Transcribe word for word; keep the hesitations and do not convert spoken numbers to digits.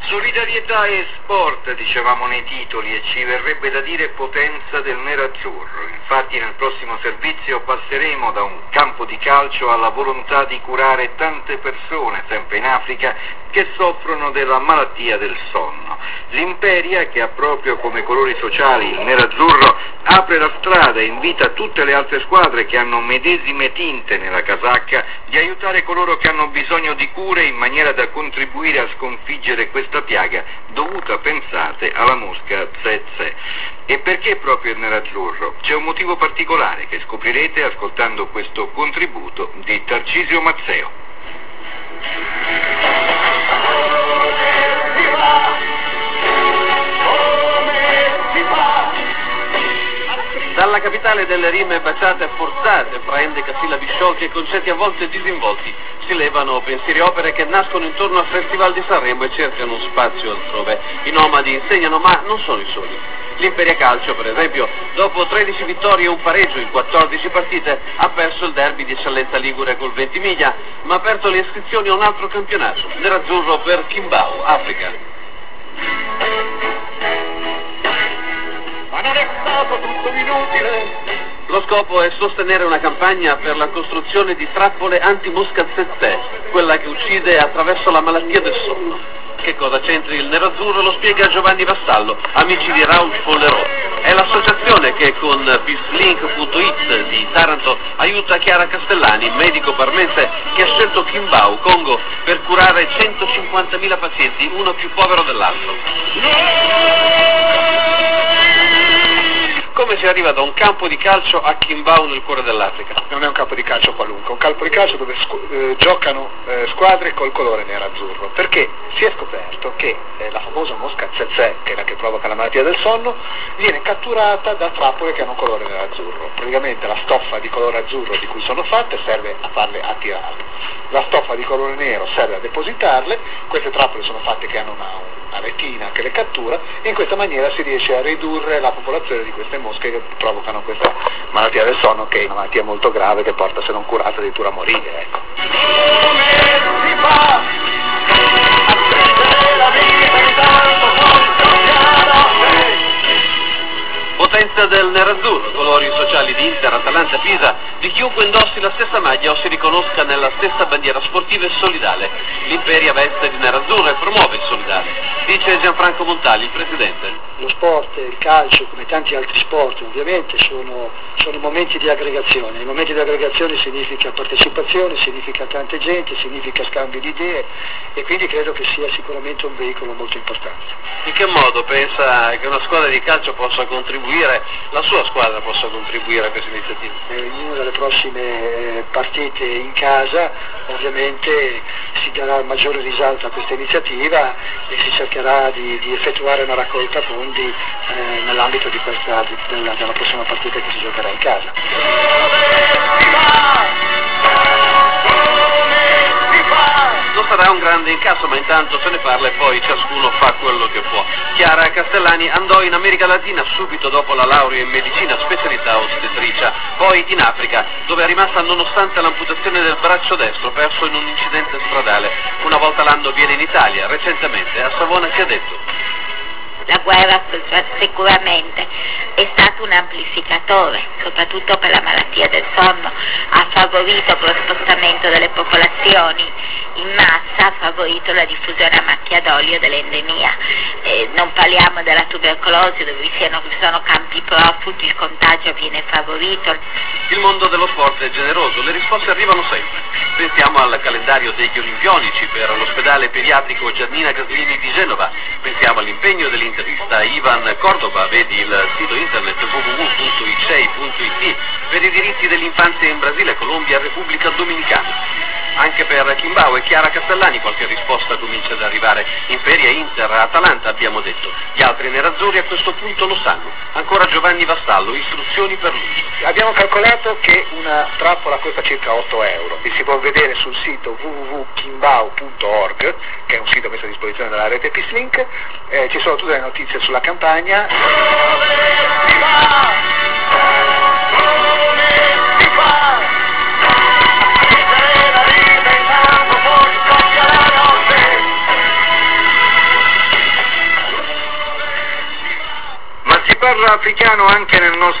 Solidarietà e sport, dicevamo nei titoli, e ci verrebbe da dire potenza del nerazzurro. Infatti nel prossimo servizio passeremo da un campo di calcio alla volontà di curare tante persone, sempre in Africa, che soffrono della malattia del sonno. L'Imperia, che ha proprio come colori sociali il nerazzurro, apre la strada e invita tutte le altre squadre che hanno medesime tinte nella casacca di aiutare coloro che hanno bisogno di cure in maniera da contribuire a sconfiggere questa piaga dovuta, pensate, alla mosca tsetse. E perché proprio il nerazzurro? C'è un motivo particolare che scoprirete ascoltando questo contributo di Tarcisio Mazzeo. Dalla capitale delle rime baciate e forzate, fra endecasillabi sciolti e concetti a volte disinvolti, si levano pensieri e opere che nascono intorno al Festival di Sanremo e cercano spazio altrove. I nomadi insegnano, ma non sono i soli. L'Imperia Calcio, per esempio, dopo tredici vittorie e un pareggio in quattordici partite, ha perso il derby di eccellenza ligure col Ventimiglia, ma ha aperto le iscrizioni a un altro campionato, nerazzurro per Kimbau, Africa. Ma non è stato tutto inutile. Lo scopo è sostenere una campagna per la costruzione di trappole anti-mosca tsetse, quella che uccide attraverso la malattia del sonno. Che cosa c'entri il nerazzurro lo spiega Giovanni Vassallo, amici di Raoul Follerò. È l'associazione che con peacelink punto it di Taranto aiuta Chiara Castellani, medico parmense che ha scelto Kimbau, Congo, per curare centocinquantamila pazienti, uno più povero dell'altro. Come si arriva da un campo di calcio a Kimbau nel cuore dell'Africa? Non è un campo di calcio qualunque, è un campo di calcio dove scu- eh, giocano eh, squadre col colore nerazzurro, perché si è scoperto che eh, la famosa mosca tsetse, che è la che provoca la malattia del sonno, viene catturata da trappole che hanno colore nerazzurro. Praticamente la stoffa di colore azzurro di cui sono fatte serve a farle attirare, la stoffa di colore nero serve a depositarle. Queste trappole sono fatte che hanno una, una retina che le cattura, e in questa maniera si riesce a ridurre la popolazione di queste mosche che provocano questa malattia del sonno, che è una malattia molto grave che porta, se non curata, addirittura a morire, ecco. Potenza del nerazzurro, colori sociali di Inter, Atalanta, Pisa, di chiunque indossi la stessa maglia o si riconosca nella stessa bandiera sportiva e solidale. L'Imperia veste di nerazzurro e promuove il solidale, dice Gianfranco Montali, il presidente. Lo sport, il calcio, come tanti altri sport, ovviamente sono, sono momenti di aggregazione. I momenti di aggregazione significa partecipazione, significa tante gente, significa scambio di idee, e quindi credo che sia sicuramente un veicolo molto importante. In che modo pensa che una squadra di calcio possa contribuire, la sua squadra possa contribuire a questa iniziativa? In una delle prossime partite in casa ovviamente si darà maggiore risalto a questa iniziativa e si cercherà di, di effettuare una raccolta fondi eh, nell'ambito di questa, di, della, della prossima partita che si giocherà in casa. Non sarà un grande incasso, ma intanto se ne parla e poi ciascuno fa quello che può. Chiara Castellani andò in America Latina subito dopo la laurea in medicina, specialità ostetricia, poi in Africa, dove è rimasta nonostante l'amputazione del braccio destro perso in un incidente stradale. Una volta l'anno viene in Italia, recentemente a Savona ci ha detto: la guerra sicuramente è stato un amplificatore, soprattutto per la malattia del sonno, ha favorito lo spostamento delle popolazioni in massa, ha favorito la diffusione a macchia d'olio dell'endemia. Eh, non parliamo della tubercolosi, dove vi siano, vi sono campi profughi, il contagio viene favorito. Il mondo dello sport è generoso, le risposte arrivano sempre. Pensiamo al calendario degli olimpionici per l'ospedale pediatrico Giannina Gaslini di Genova, pensiamo all'impegno dell'intervista Ivan Cordoba, vedi il sito internet w w w punto i c e i punto i t, per i diritti dell'infanzia in Brasile, Colombia e Repubblica Dominicana. Anche per Kimbau e Chiara Castellani qualche risposta comincia ad arrivare. Imperia, Inter, Atalanta abbiamo detto. Gli altri nerazzurri a questo punto lo sanno. Ancora Giovanni Vassallo, istruzioni per lui. Abbiamo calcolato che una trappola costa circa otto euro e si può vedere sul sito w w w punto kimbau punto org, che è un sito messo a disposizione dalla rete Peacelink. Eh, ci sono tutte le notizie sulla campagna. parla africano anche nel nostro